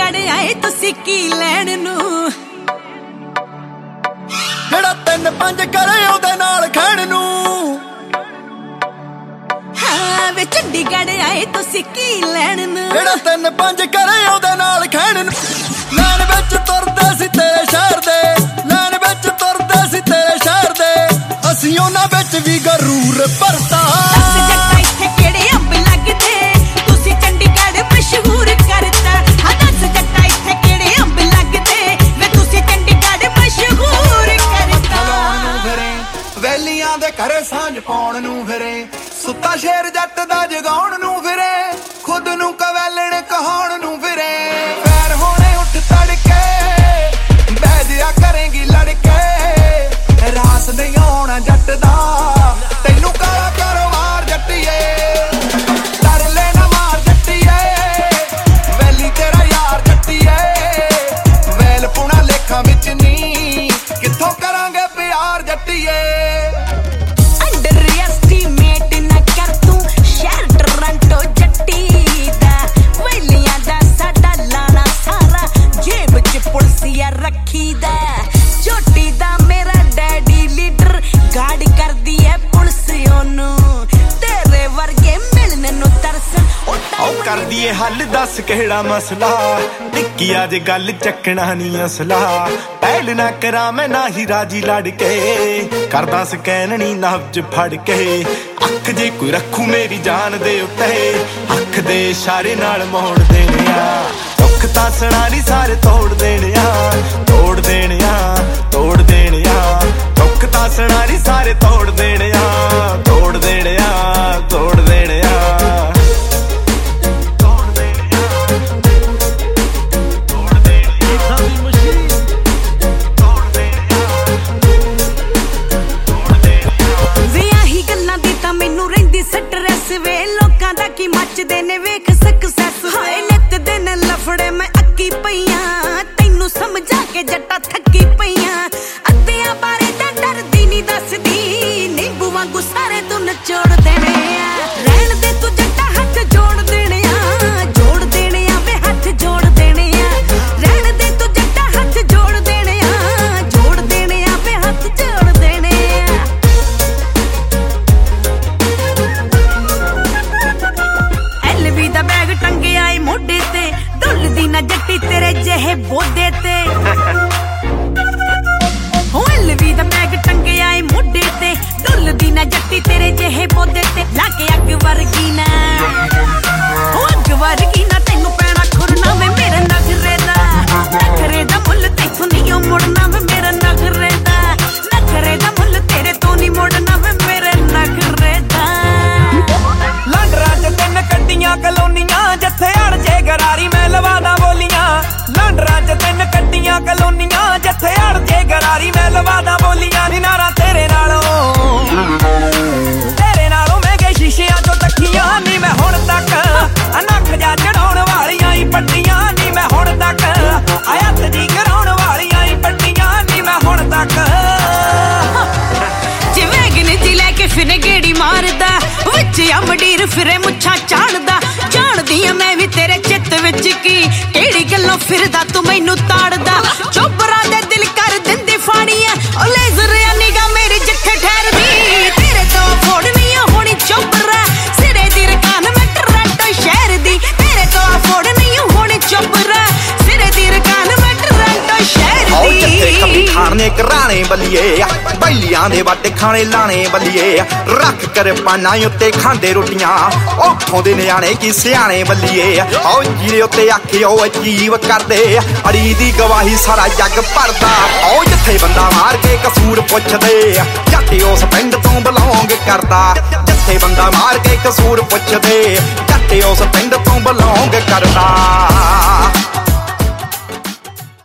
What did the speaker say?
ਚੰਡੀਗੜ੍ਹ ਆਏ ਤੁਸੀਂ ਕੀ ਲੈਣ ਨੂੰ ਜਿਹੜਾ 3-5 ਕਰੇ ਉਹਦੇ ਨਾਲ ਖੈਣ ਨੂੰ ਹਾਂ ਵੇ ਚੰਡੀਗੜ੍ਹ ਆਏ ਤੁਸੀਂ ਕੀ ਲੈਣ ਨੂੰ ਜਿਹੜਾ 3-5 ਕਰੇ ਉਹਦੇ ਨਾਲ ਖੈਣ ਨੂੰ ਲੈਣ ਵਿੱਚ ਤੁਰਦੇ ਸੀ ਤੇਰੇ ਸ਼ਹਿਰ ਦੇ ਲੈਣ ਵਿੱਚ ਤੁਰਦੇ ਸੀ ਤੇਰੇ ਸ਼ਹਿਰ ਦੇ ਅਸੀਂ ਉਹਨਾਂ ਵਿੱਚ ਵੀ ਗਰੂਰ ਭਰਤਾ ਜੱਟਾ ਇੱਥੇ ਕਿਹੜੇ ਅੰਬ ਲੱਗਦੇ ਤੁਸੀਂ ਚੰਡੀਗੜ੍ਹ ਮਸ਼ਹੂਰ ਕਰਤਾ ਹਾਂ ਦੱਸ ਜੱਟਾ ਇੱਥੇ ਕਿਹੜੇ ਅੰਬ ਲੱਗਦੇ ਵੇ ਤੁਸੀਂ ਚੰਡੀਗੜ੍ਹ ਮਸ਼ਹੂਰ ਕਰਤਾ ਵੈਲੀਆਂ ਦੇ ਘਰੇ ਸਾਂਝ ਪਾਉਣ ਨੂੰ ਫਿਰੇ ਸੁੱਤਾ ਸ਼ੇਰ ਜੱਟ ਦਾ ਜਗਾਉਣ ਨੂੰ ਫਿਰੇ ਖੁਦ ਨੂੰ ਕਵੈਲਣ ਕਹਾਉਣ ਨੂੰ ਫਿਰੇ ਫੈਰ ਹੋਣੇ ਉੱਠ ਤੜਕੇ ਬਹਿ ਜਿਆ ਕਰੇਂਗੀ ਲੜਕੇ ਰਾਸ ਨਹੀਂ ਆਉਣਾ ਜੱਟ ਦਾ ਤੈਨੂੰ ਕਾਲਾ ਕਾਰੋਬਾਰ ਜੱਟੀਏ ਡਰ ਲੈਣਾ ਮਾਰ ਜੱਟੀਏ ਵੈਲੀ ਤੇਰਾ ਯਾਰ ਜੱਟੀਏ ਵੈਲ ਪੁਣਾ ਲੇਖਾਂ ਵਿੱਚ ਨਹੀਂ ਕਿੱਥੋਂ ਕਰਾਂਗੇ ਪਿਆਰ ਜੱਟੀਏ ਛੋਟੀ ਦਾ ਮੇਰਾ ਡੈਡੀ ਲੀਡਰ ਗਾਰਡ ਕਰਦੀ ਐ ਪੁਲਿਸ ਉਹਨੂੰ ਤੇਰੇ ਵਰਗੇ ਮਿਲਣ ਨੂੰ ਤਰਸਣ ਉਹ ਕਰਦੀ ਏ ਹੱਲ ਦੱਸ ਕਿਹੜਾ ਮਸਲਾ ਟਿੱਕੀ ਅੱਜ ਗੱਲ ਚੱਕਣਾ ਨਹੀਂ ਅਸਲਾ ਪਹਿਲ ਨਾ ਕਰਾਂ ਮੈਂ ਨਾ ਹੀ ਰਾਜੀ ਲੜ ਕੇ ਕਰਦਾ ਸਕੈਨ ਨਹੀਂ ਨਬਜ ਫੜ ਕੇ ਅੱਖ ਜੇ ਕੋਈ ਰੱਖੂ ਮੇਰੀ ਜਾਨ ਦੇ ਉੱਤੇ ਅੱਖ ਦੇ ਇਸ਼ਾਰੇ ਨਾਲ ਮੋੜ ਦੇਣੇ ਆ ਦੁੱਖ ਤਾਂ ਸੁਣਾ ਨਹੀਂ ਸਾਰੇ ਤੋੜ ਦੇਣੇ ਆ ਤੋੜ ਦੇਣੇ ਆ ਤੋੜ ਦੇਣੇ ਆ ਦੁੱਖ ਤਾਂ ਸੁਣਾ ਨਹੀਂ ਸਾਰੇ ਤੋੜ ਦੇਣੇ ਆ ਤੋੜ ਦੇਣੇ ਆ ਤੋੜ ਦੇਣੇ ਆ ਮੈਨੂੰ ਰਹਿੰਦੀ ਸਟ੍ਰੈਸ ਵੇ ਲੋਕਾਂ ਦਾ ਕੀ ਮੱਚਦੇ ਨੇ ਵੇਖ ਸਕਸੈਸ ਹਾਏ ਨਿੱਤ ਦਿਨ ਲਫੜੇ ਮੈਂ ਅੱਕੀ ਪਈਆਂ ਤੈਨੂੰ ਸਮਝਾ ਕੇ ਜੱਟਾ ਥੱਕੀ ਪਈਆਂ ਅੱਧਿਆਂ ਬਾਰੇ ਤਾਂ ਡਰਦੀ ਨਹੀਂ ਦੱਸਦੀ ਨਿੰਬੂ ਵਾਂਗੂ ਸਾਰੇ ਤੂੰ ਨਚੋੜ ਦੇਣੇ ਆ ਰਹਿਣ ਦੇ ਤੂੰ ਜੱਟਾ ਹੱਥ ਜੋੜ ਦੇਣੇ ਆ ਵੇ ਹੱਥ ਜੋੜ ਦੇਣੇ ਆ ਰਹਿਣ ਦੇ ਤੂੰ ਜੱਟਾ ਹੱਥ ਜੋੜ ਦੇਣੇ ਆ ਵੇ ਹੱਥ ਜੋੜ ਦੇਣੇ ਆ ਐਲਵੀ ਦਾ ਬੈਗ ਟੰਗਿਆ ਏ ਮੋਢੇ ਤੇ ਡੁੱਲਦੀ ਨਾ ਜੱਟੀ ਤੇਰੇ ਜਿਹੇ ਬੋਦੇ ਤੇ ਹੋ ਐਲਵੀ ਦਾ ਬੈਗ ਟੰਗਿਆ ਏ ਮੋਢੇ ਤੇ ਡੁੱਲਦੀ ਨਾ ਜੱਟੀ ਤੇਰੇ ਜਿਹੇ ਬੋਦੇ ਤੇ ਲਾ ਕੇ ਅੱਗ ਵਰਗੀ ਨਾ ਹੋ ਅੱਗ ਵਰਗੀ ਨਾ ਤੈਨੂੰ ਪੈਣਾ ਖੁਰਨਾ ਵੇ ਮੇਰੇ ਨਖਰੇ ਦਾ ਮੁੱਲ ਤੈਥੋਂ ਨਹੀਂ ਮੁੜਨਾ ਵੇ ਮੇਰਾ ਨਖਰੇ ਦਾ ਮੁੱਲ ਤੇਰੇ ਤੋਂ ਨਹੀਂ ਮੁੜਨਾ ਵੇ ਮੇਰੇ ਨਖਰੇ ਦਾ ਲਾਂਡਰਾਂ 'ਚ 3 ਕੱਟੀਆਂ ਕਲੋਨੀਆਂ ਜਿੱਥੇ ਅੜ ਜੇ ਗਰਾਰੀ ਮੈਂ ਲਵਾਦਾ ਬੋਲੀਆਂ ਲਾਂਡਰਾਂ 'ਚ 3 ਕੱਟੀਆਂ ਕਲੋਨੀਆਂ ਜਿੱਥੇ ਅੜ ਜੇ ਗਰਾਰੀ ਮੈਂ ਲਵਾਦਾ ਬੋਲੀਆਂ ਨੀ ਨਾਰਾ ਤੇਰੇ ਨਾਲੋਂ ਮੈਂ ਗਏ ਸ਼ੀਸ਼ਿਆਂ 'ਚੋਂ ਤੱਕੀਆਂ ਨੀ ਮੈਂ ਹੁਣ ਤੱਕ ਨੱਕ ਜਾ ਚੜਾਉਣ ਵਾਲੀਆਂ ਹੀ ਪੱਟੀਆਂ ਨੀ ਮੈਂ ਹੁਣ ਤੱਕ ਆਇਤ ਜੀ ਕਰਾਉਣ ਵਾਲੀਆਂ ਹੀ ਪੱਟੀਆਂ ਨੀ ਮੈਂ ਹੁਣ ਤੱਕ ਜਿਵੇਂ ਗਿਣਤੀ ਲੈ ਕੇ ਫਿਰੇ ਗੇੜੀ ਮਾਰਦਾ ਵਿੱਚ ਅਮਡੀਰ ਫਿਰੇ ਮੁੱਛਾਂ ਚਾੜਦਾ ਜਾਣਦੀ ਆ ਮੈਂ ਵੀ ਤੇਰੇ ਚਿੱਤ ਵਿੱਚ ਕੀ ਕਿਹੜੀ ਗੱਲੋਂ ਫਿਰਦਾ ਤੂੰ ਮੈਨੂੰ ਤਾੜਦਾ ਚੋਬਰਾਂ ਦੇ ਦਿਲ ਕਰ ਦਿੰਦੇ ਫਾੜੀਆਂ ਉਹ ਲੇਜ਼ਰ ਨਿਗਾ ਮੇਰੀ ਜਿੱਥੇ ਠਹਿਰਦੀ ਤੇਰੇ ਤੋਂ ਫੋੜ ਨਹੀਂ ਹੋਣੀ ਚੋਬਰਾ ਸਿਰੇ ਦੀ ਰਕਾਨ ਮੈਂ ਟੋਰਾਂਟੋ ਸ਼ਹਿਰ ਦੀ ਤੇਰੇ ਤੋਂ ਫੋੜ ਨਹੀਂ ਹੋਣੀ ਚੋਬਰਾ ਸਿਰੇ ਦੀ ਰਕਾਨ ਮੈਂ ਟੋਰਾਂਟੋ ਸ਼ਹਿਰ ਦੀ ਖਾਣੇ ਕਰਾਣੇ ਬੱਲੀਏ ਬੈਲੀਆਂ ਦੇ ਵੱਟ ਖਾਣੇ ਲਾਣੇ ਬੱਲੀਏ ਰੱਖ ਕਰ ਪਾਣਾ ਉੱਤੇ ਖਾਂਦੇ ਰੋਟੀਆਂ ਉੱਥੋਂ ਦੇ ਨਿਆਣੇ ਕੀ ਸਿਆਣੇ ਬੱਲੀਏ ਆਓ ਜੀਰੇ ਉੱਤੇ ਆਖਿਓ ਅਜੀਬ ਕਰਦੇ ਅੜੀ ਦੀ ਗਵਾਹੀ ਸਾਰਾ ਜੱਗ ਭਰਦਾ ਆਓ ਜਿੱਥੇ ਬੰਦਾ ਮਾਰ ਕੇ ਕਸੂਰ ਪੁੱਛਦੇ ਜੱਟ ਉਸ ਪਿੰਡ ਤੋਂ ਬਿਲੋਂਗ ਕਰਦਾ ਜਿੱਥੇ ਬੰਦਾ ਮਾਰ ਕੇ ਕਸੂਰ ਪੁੱਛਦੇ ਜੱਟ ਉਸ ਪਿੰਡ ਤੋਂ ਬਿਲੋਂਗ ਕਰਦਾ